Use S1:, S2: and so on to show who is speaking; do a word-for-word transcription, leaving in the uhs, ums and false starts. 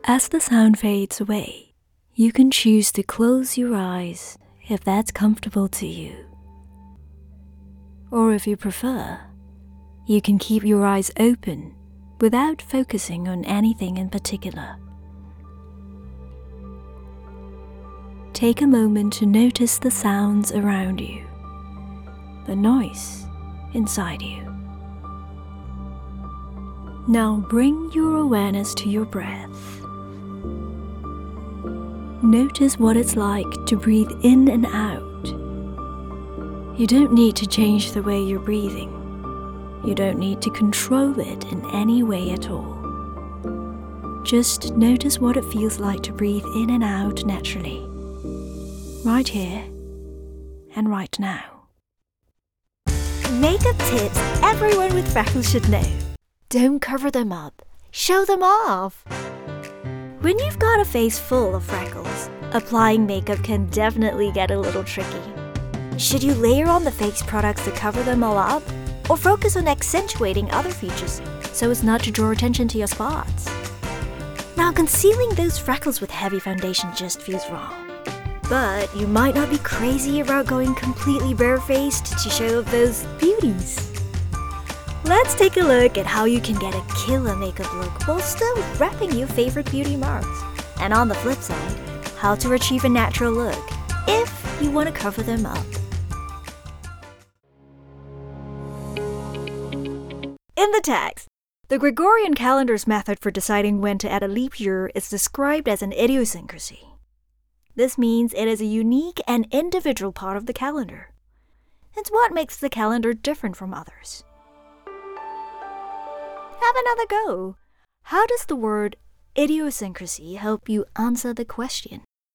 S1: As the sound fades away, you can choose to close your eyes if that's comfortable to you. Or if you prefer, you can keep your eyes open without focusing on anything in particular. Take a moment to notice the sounds around you, the noise inside you. Now bring your awareness to your breath. Notice what it's like to breathe in and out. You don't need to change the way you're breathing. You don't need to control it in any way at all. Just notice what it feels like to breathe in and out naturally, right here and right now.
S2: Makeup tips everyone with freckles should know. Don't cover them up, show them off. When you've got a face full of freckles, applying makeup can definitely get a little tricky. Should you layer on the face products to cover them all up, or focus on accentuating other features so as not to draw attention to your spots? Now, concealing those freckles with heavy foundation just feels wrong. But you might not be crazy about going completely barefaced to show off those beauties. Let's take a look at how you can get a killer makeup look while still repping your favorite beauty marks. And on the flip side, how to achieve a natural look if you want to cover them up. In the text, the Gregorian calendar's method for deciding when to add a leap year is described as an idiosyncrasy. This means it is a unique and individual part of the calendar. It's what makes the calendar different from others. Have another go. How does the word idiosyncrasy help you answer the question?